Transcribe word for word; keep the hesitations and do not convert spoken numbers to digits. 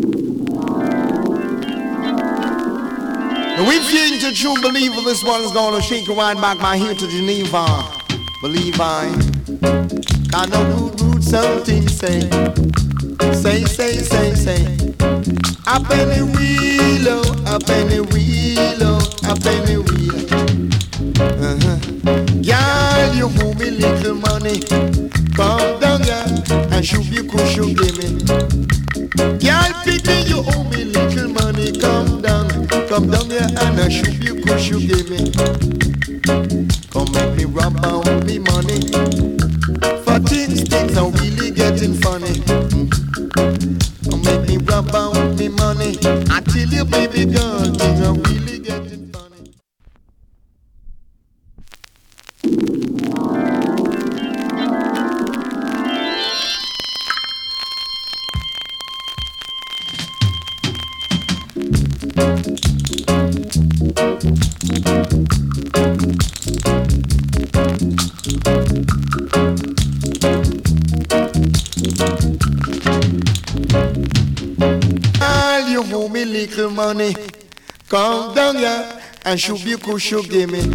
Now if you ain't a true believer, this one's gonna shake you right back my heel to Geneva. Believe I, I know rude, rude something say, say, say, say, say. A penny wheel, oh, a penny wheel, oh, a penny wheel. Uh-huh. Girl, you owe me little money. Come down here and shoot you could you give me. Girl, pity you owe me little money. Come down, come down here and I shoot you could you give me. Come make me rub out me money. For things, things are really getting funny. Come make me rub out me money. I tell you, baby girl, things are really getting funny. Girl, you owe me little money. Come down here and shoot you could you give me.